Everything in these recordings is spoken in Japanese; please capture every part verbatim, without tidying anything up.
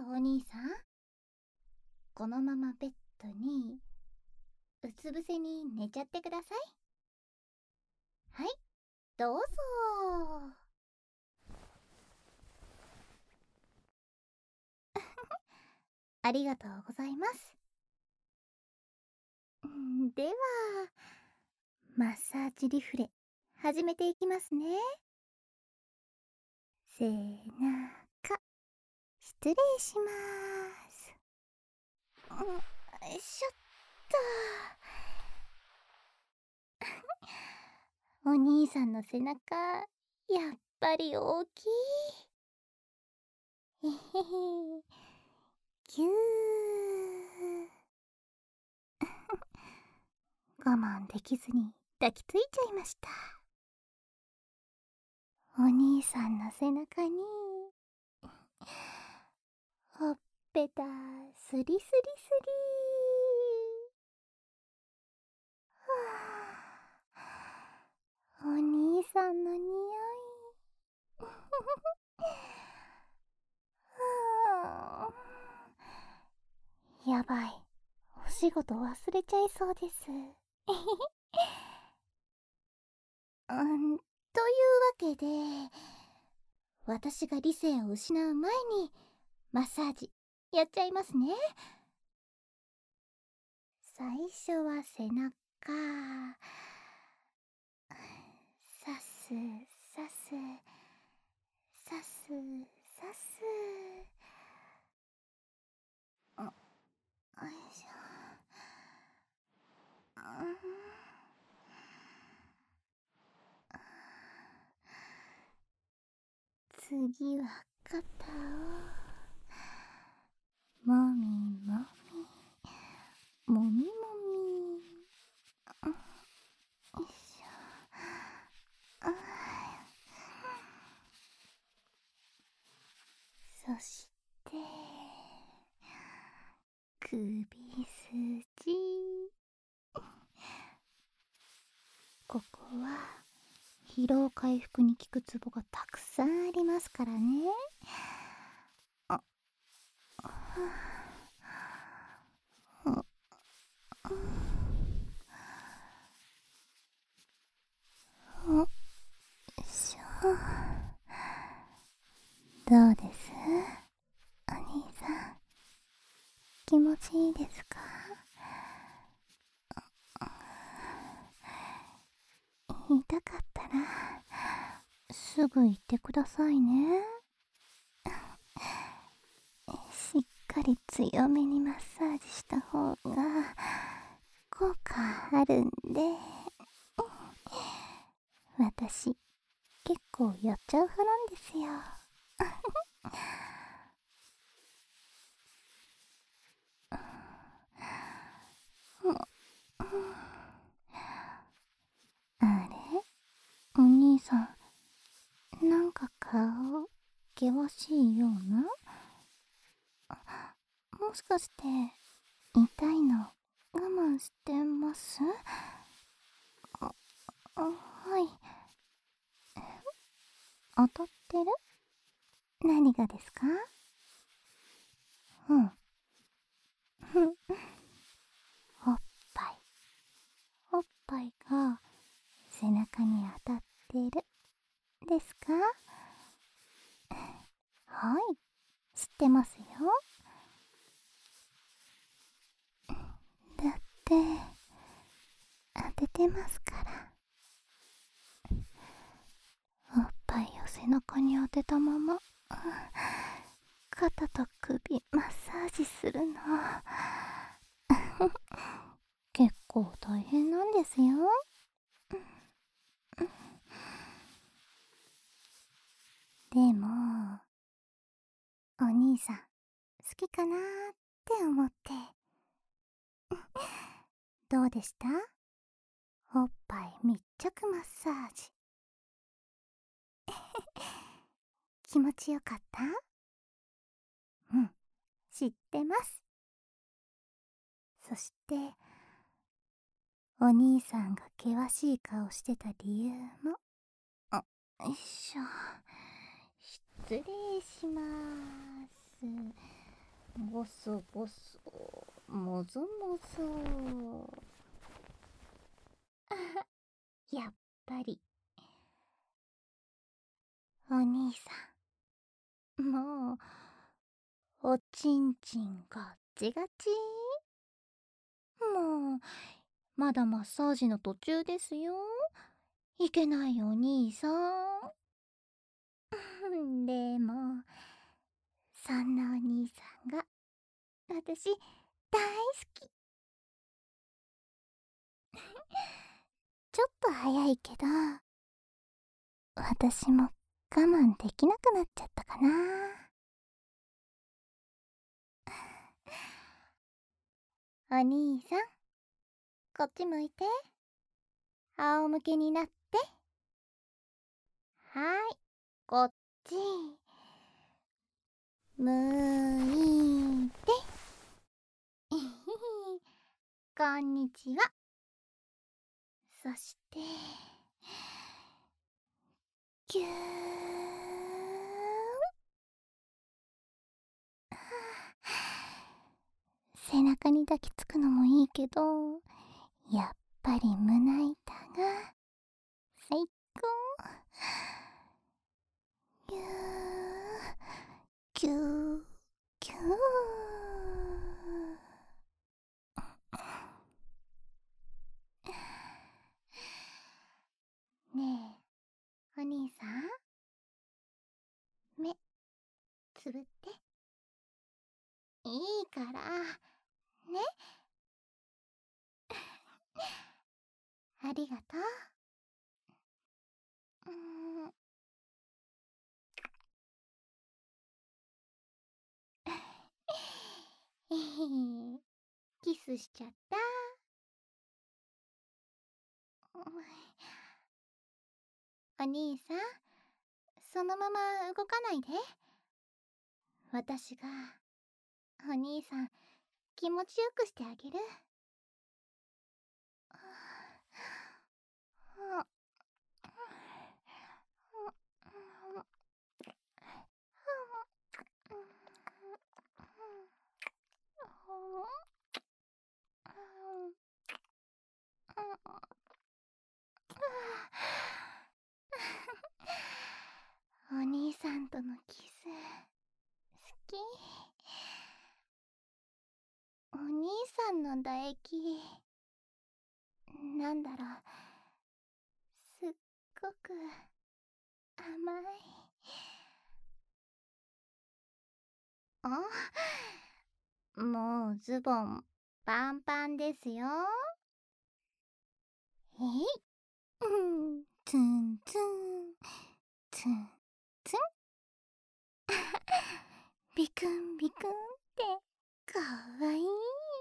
お兄さん、このままベッドにうつ伏せに寝ちゃってください。はい、どうぞ。ありがとうございます。ではマッサージリフレ始めていきますね。背中失礼します。うん、よいしょっと。お兄さんの背中やっぱり大きい。えへへ、ぎゅー我慢できずに抱きついちゃいました。お兄さんの背中にほっぺたスリスリスリー。はあ、お兄さんの匂いはあ、やばい、お仕事忘れちゃいそうです。うんというわけで、私が理性を失う前にマッサージやっちゃいますね。最初は背中、さすさすさすさす、あ、よいしょ。次は肩をもみもみもみもみ、よいしょ。そして首筋、ここは疲労回復に効くツボがたくさんありますからね。あ、よいしょ。どうです、お兄さん、気持ちいいですか？痛かったらすぐ言ってくださいね。しっかり強めにマッサージした方が効果あるんで。私結構やっちゃう派なんですよ。あれ、お兄さん、なんか顔険しいような。もしかして痛いの我慢してます？あ、あ、はい。当たってる？何がですか？うん。おっぱい。おっぱいが背中に当たってるですか？はい、知ってますよ。だって当ててますから。おっぱいを背中に当てたまま肩と首マッサージするの結構大変なんですよ。でもお兄さん好きかなーって思って。どうでした？おっぱい密着マッサージ。気持ちよかった？うん、知ってます。そしてお兄さんが険しい顔してた理由も、あ、よいしょ、失礼しまーす。 ごそごそ、もぞもぞ。あは、やっぱり。お兄さん、もう、おちんちんガッチガチ。もう、まだマッサージの途中ですよ。いけないお兄さん。でも、そんなお兄さんが、私、大好き。ちょっと早いけど、私も我慢できなくなっちゃったかな。お兄さん、こっち向いて。仰向けになって。はーい、こっち。向いて。えへへ、こんにちは。そして、ぎゅーん。背中に抱きつくのもいいけど、やっぱり胸板が最高。ぎゅー、ぎゅー、ぎゅー。ねえ、お兄さん、目つぶって。いいからね。ありがとう。うーん。えへへ、キスしちゃった。お兄さん、そのまま動かないで。私がお兄さん気持ちよくしてあげる。お兄さんとのキス好き。お兄さんの唾液、なんだろう、すっごく甘い。あ、もうズボンパンパンですよ。えい、うん、ツンツン、ツンツン。ビクンビクンってかわいい。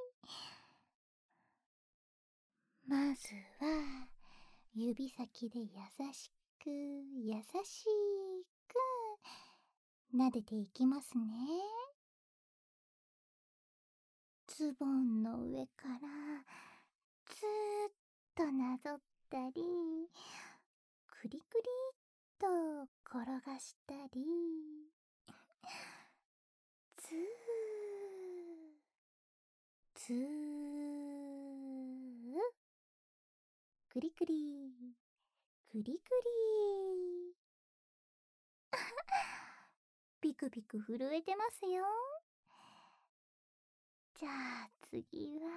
まずは指先で優しく優しく撫でていきますね。ズボンの上からずーっとなぞったり、クリクリっと転がしたり、ずーずークリクリクリクリピクピク震えてますよ。じゃあ次は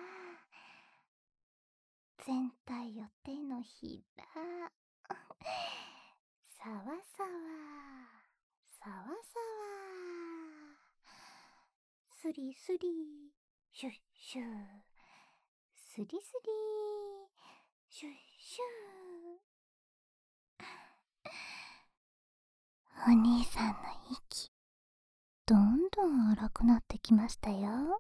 全体を手のひら、さわさわさわさわ、スリスリシュッシュ、スリスリシュッシュ。お兄さんの息どんどん荒くなってきましたよ。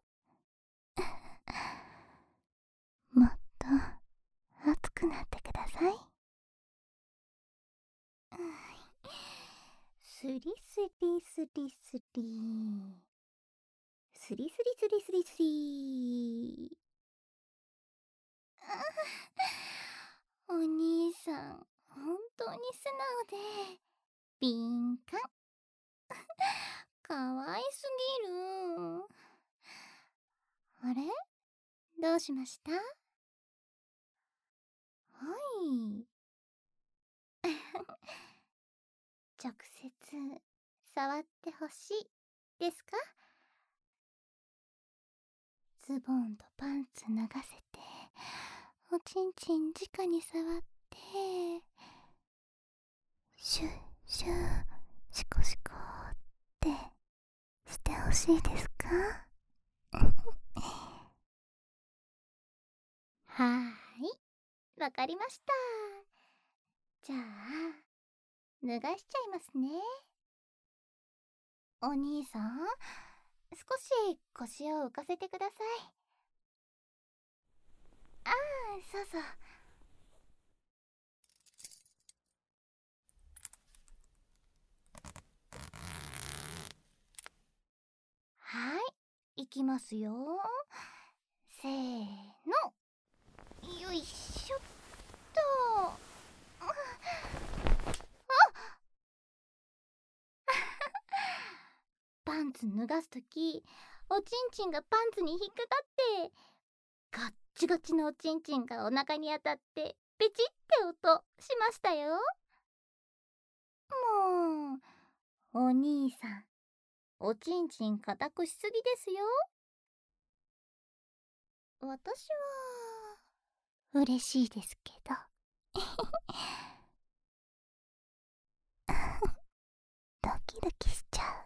もっと熱くなってください。スリスリスリスリスリスリスリスリスリ。お兄さん本当に素直で敏感。かわいすぎる。 あれ、どうしました？はい。直接触ってほしいですか？ズボンとパンツ脱がせて、おちんちん直に触って、シュッシュッ、シコシコってしてほしいですか？はーい、わかりました。じゃあ、脱がしちゃいますね。お兄さん、少し腰を浮かせてください。ああ、そうそう。はい、いきますよ。せーの。よいしょっと。パンツ脱がすとき、おちんちんがパンツに引っかかって、ガッチガチのおちんちんがお腹に当たって、ペチって音しましたよ。もう、お兄さん、おちんちん固くしすぎですよ。私は、嬉しいですけど。ドキドキしちゃ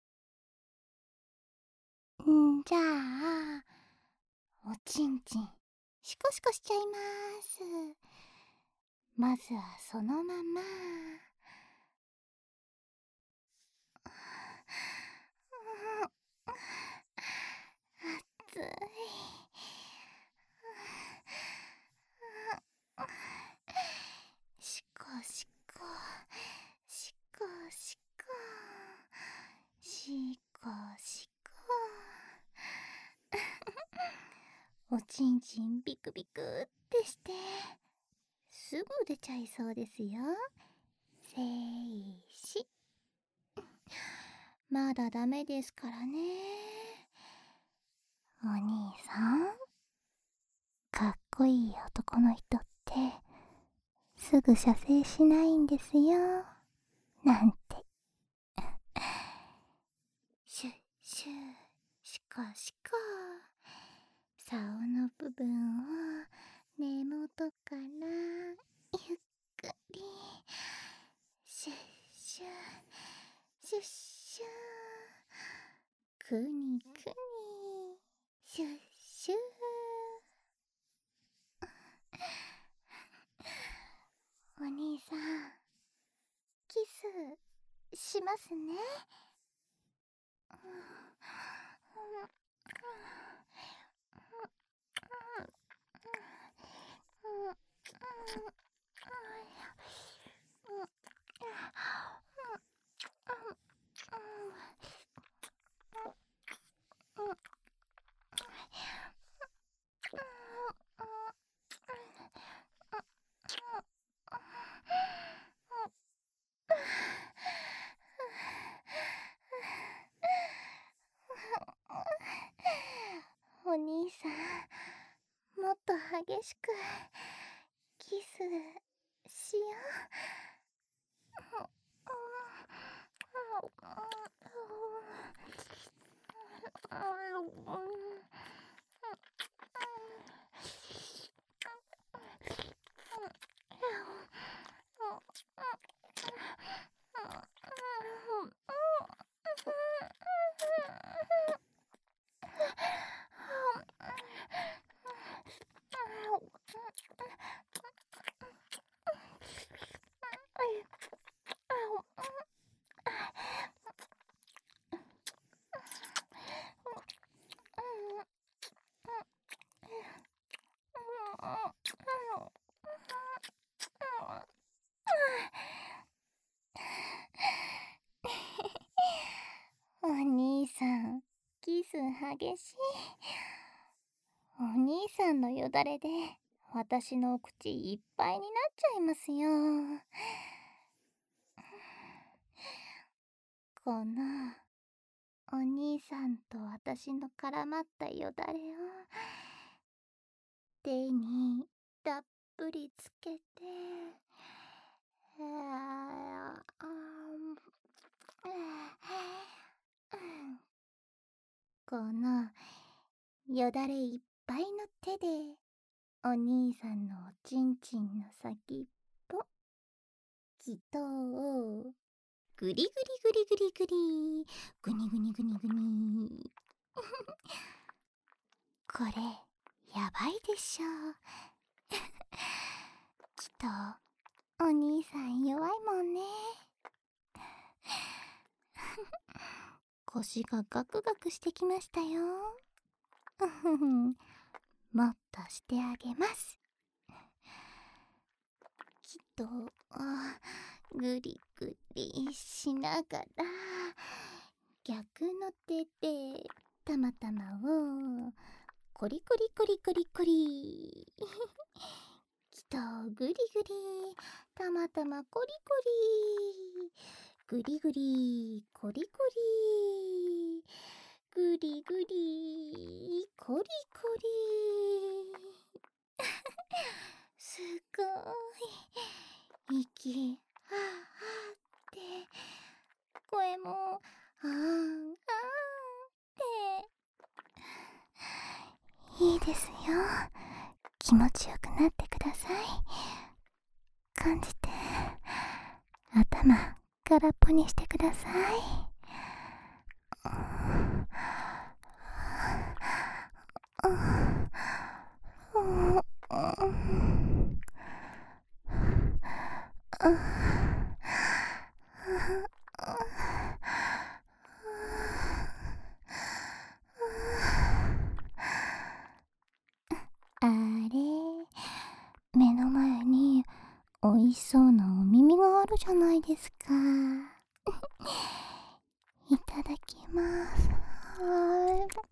う。んじゃあ、おちんちん、シコシコしちゃいます。まずはそのまま。熱い。シコシコ、シコシコ、シコシコ。おちんちんビクビクってして、すぐ出ちゃいそうですよ。せいし。まだダメですからね。お兄さん、かっこいい男の人ってすぐ射精しないんですよ、なんて。シュッシュッ、シコシコ。竿の部分を根元からゆっくりシュッシュッ、シュッシュッ、くにくにシュッシュッ。お兄さん、キスしますね。お兄さん、もっと激しくキスしよう。お兄さん、キス激しい。お兄さんのよだれで私のお口いっぱいになっちゃいますよ。このお兄さんと私の絡まったよだれを手にたっぷりつけて、あーこのよだれいっぱいの手でお兄さんのおちんちんの先っぽきとをぐりぐりぐりぐりぐりぐにぐにぐにぐにこれやばいでしょ。きっとお兄さん弱いもんね。腰がガクガクしてきましたよ。もっとしてあげます。きっとぐりぐりしながら逆の手でたまたまをコリコリコリコリコリきっとぐりぐりたまたまコリコリぐりぐりコリコリぐりぐりコリコリすごい息はあはあって声もあーんあーんっていいですよ。気持ちよくなってください。感じて頭空っぽにしてください。あれ、目の前においしそうなお耳があるじゃないですか。いただきます。はーい。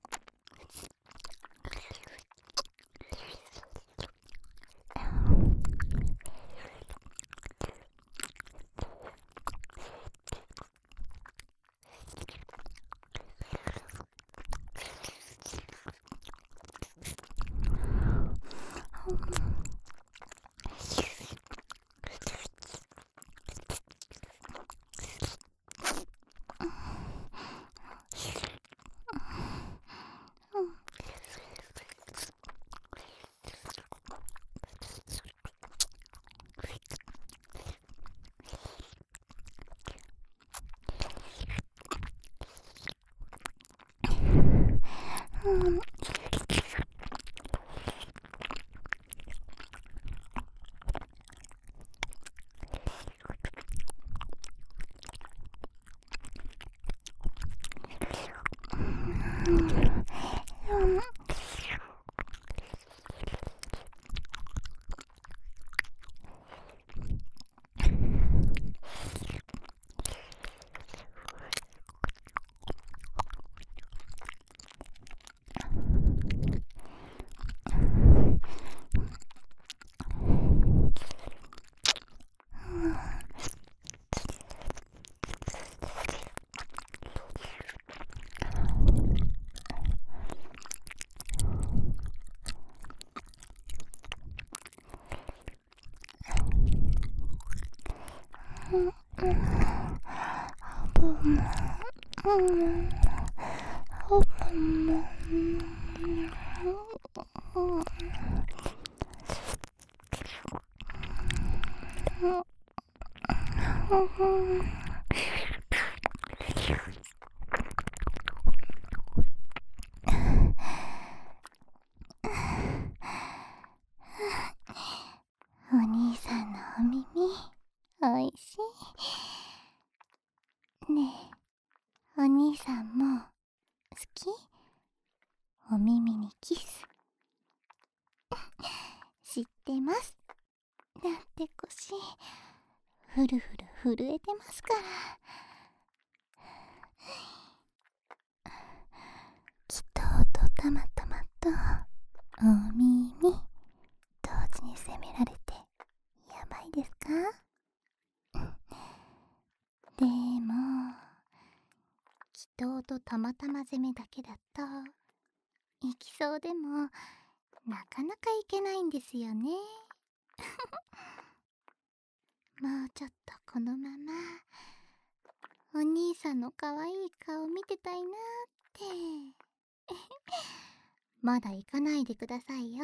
うん。お兄さんのお耳おいしいね。えお兄さんも好き？お耳にキス知ってます。だって腰ふるふる震えてますから。きっととたまたまとお耳同時に責められてやばいですか？でも祈祷とたまたま攻めだけだと行きそうでもなかなか行けないんですよね。もうちょっとこのままお兄さんの可愛い顔見てたいなーってまだ行かないでくださいよ。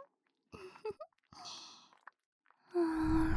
うーん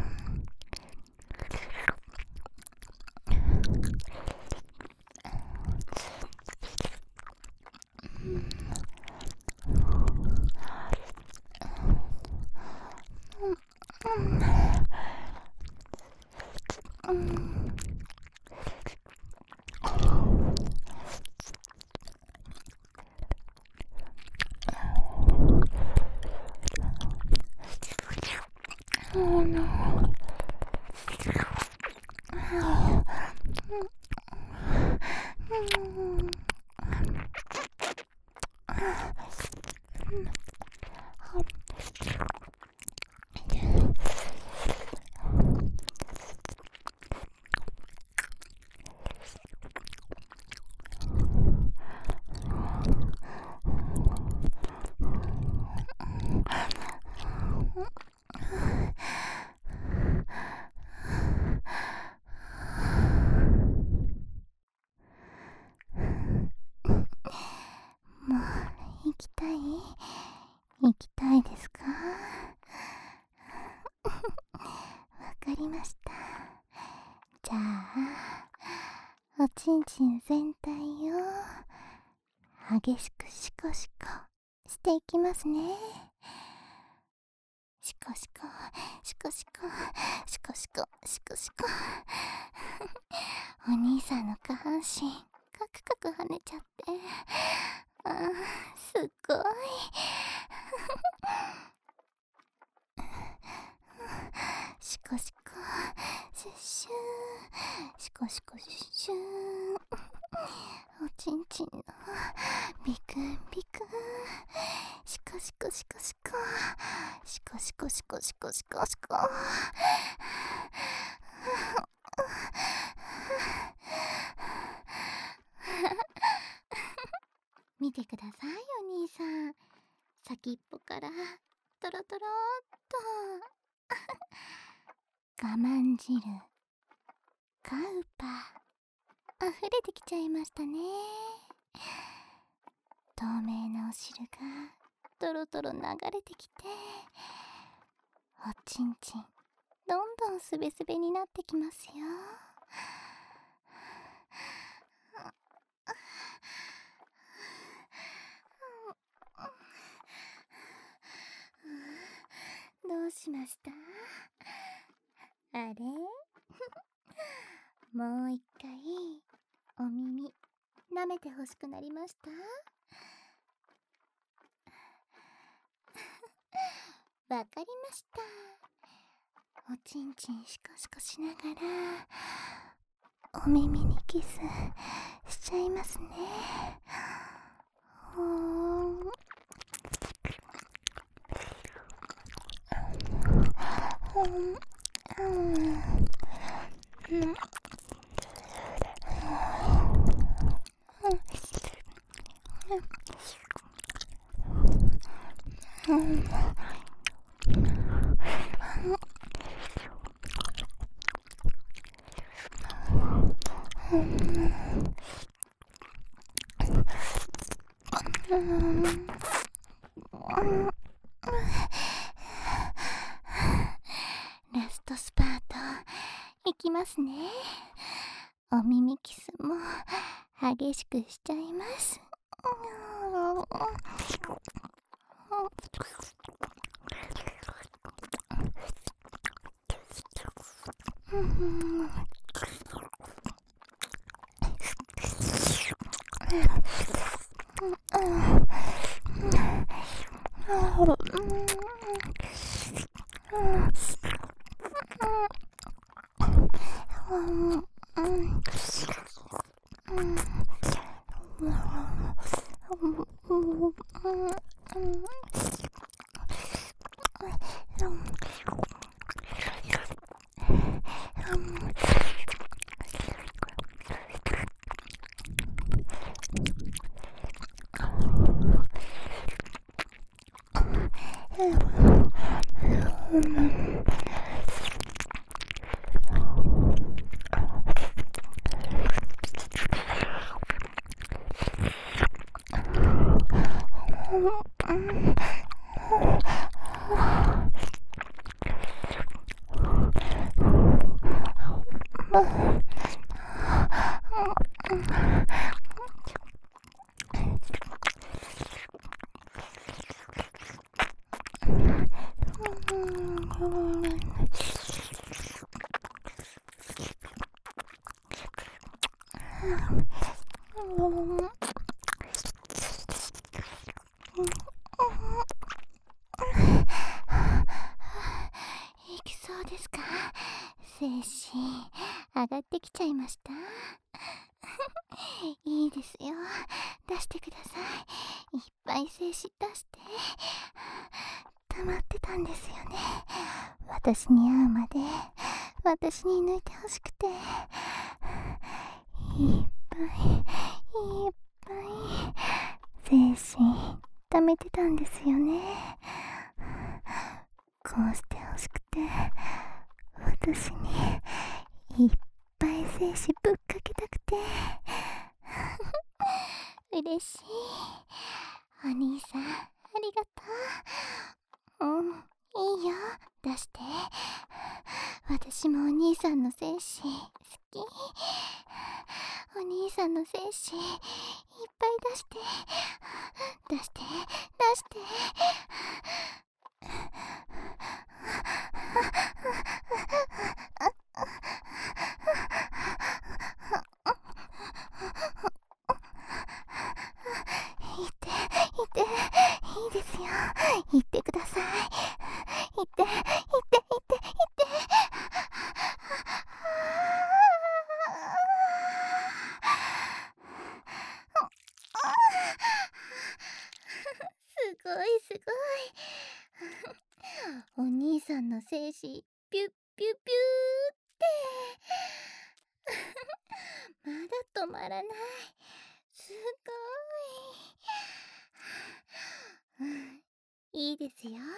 もう行きたい行きたいですか？わかりました。じゃあおちんちん全体を激しくシコシコしていきますね。シコシコシコシコシコシコシコシコお兄さんの下半身カクカク跳ねちゃって、あーすっごいシコシコシュッシューシコシコシュッシューおちんちんのビクンビクンシコシコシコシコシコシコシコシコシコシコ見てくださいお兄さん、先っぽからトロトロっと我慢汁カウパ溢れてきちゃいましたね。透明なお汁がトロトロ流れてきて、おちんちんどんどんすべすべになってきますよ。どうしました？あれもう一回お耳舐めてほしくなりました？わかりました。おちんちんシコシコしながらお耳にキスしちゃいますね。ほーんうんうんうんラストスパートいきますね。お耳キスも激しくしちゃいます。 いきそうですか？精子上がってきちゃいました。いいですよ、出してください。いっぱい精子出して。溜まってたんですよね。私に会うまで私に抜いてほしくて、いっぱいいっぱい精子溜めてたんですよね。こうしてほしくて、私にいっぱい精子ぶっかけたくて。嬉しい。お兄さん、ありがとう。うん、いいよ、出して。私もお兄さんの精子好き。お兄さんの精子いっぱい出して、出して、出して。言って、言って、いいですよ。言ってください。言って、言って、言って、言って。すごいすごい。お兄さんの精子ピュッピュッピューってまだ止まらない。すごい。うん、いいですよ。全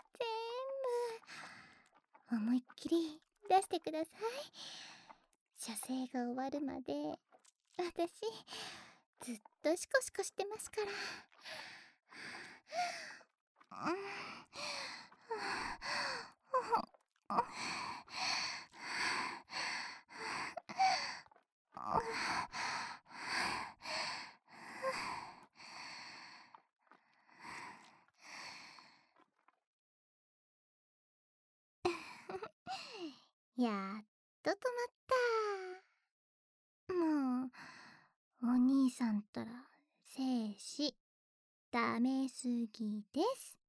部思いっきり出してください。射精が終わるまで私ずっとシコシコしてますから。うん、やっと止まった。もうお兄さんったら精子ダメすぎです。